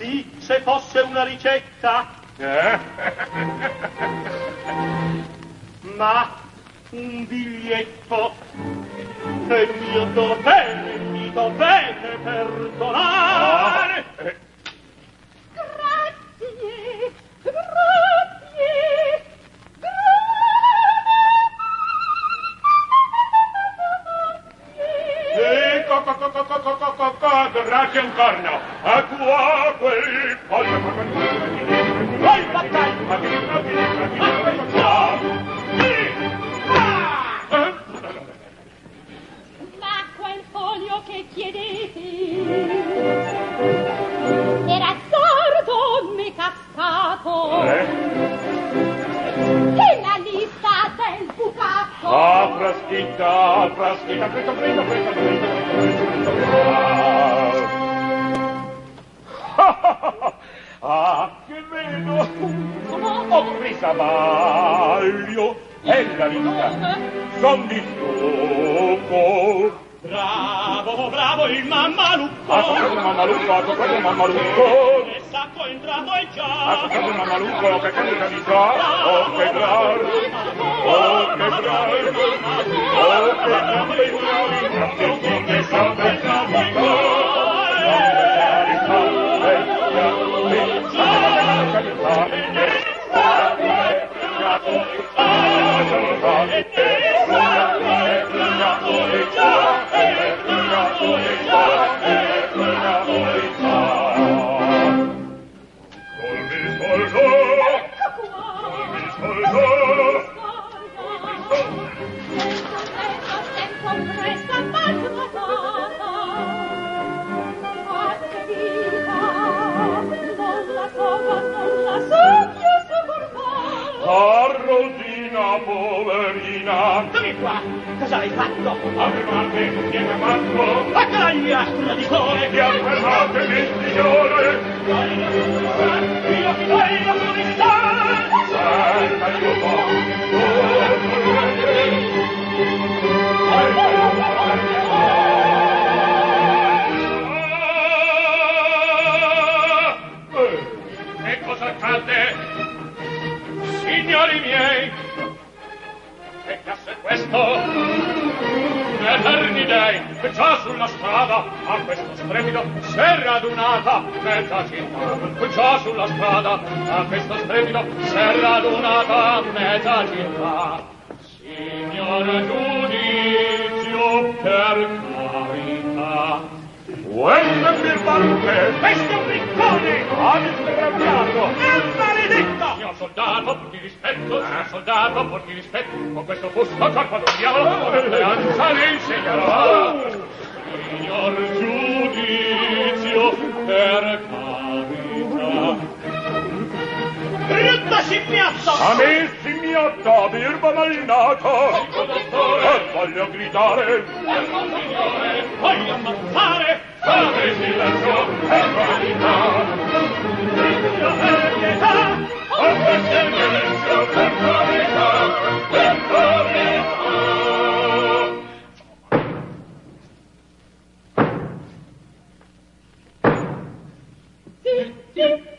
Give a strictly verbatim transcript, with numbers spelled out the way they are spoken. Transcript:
Sì, se fosse una ricetta. Eh? Ma un biglietto è mio dovere, mi dovete perdonare. Ah, eh. Grazie, grazie, Eh, co, co, co, co, co, co, co, co, co, grazie un corno. A qua quel pollo. Vai, battaglia! ma quel foglio che chiedete era sordo, né cascato, Eh? e la lista del bucato. Ah, fraschitta, fraschitta, presto, presto, presto, presto, presto, presto. Ah, che vedo! Ho presa Maglio e la vita son di stucco. Bravo, bravo il mammalucco! Ha toccato il mammalucco, ha toccato il mammalucco! Nel sacco è entrato e già! Ha toccato il mammalucco, che cambia di già! Oh, che bravo! Oh, che bravo! Oh, che bravo! Che che sa per Rosina, poverina! Dammi qua! Cosa hai fatto? Affermate, chi è fatto? La caglia! La di cuore! Chi affermatemi, signore? Io ti dai la pubblicità! Cerca il tuo posto! Che cosa accade? Signori miei, che cazzo è questo? Eterni dei, che già sulla strada a questo splendido si è radunata mezza città. Che già sulla strada a questo splendido si è radunata mezza città. Signor giudizio, per carità. Questo è il barucche! Questo è un riccone! Ha disgraziato! È un maledetto! Signor soldato, porti rispetto! Signor soldato, porti rispetto! Con questo fusto corpo d'un diavolo, l'eleganza le insegnerò! Signor giudizio, per carità! Brutta scimmiazzo! A me scimmiatta, birba malnata! E voglio gridare! Signore, voglio ammazzare! Fate silenzio, per carità! Per pietà! Fate silenzio, per carità! Per carità! Sì, sì.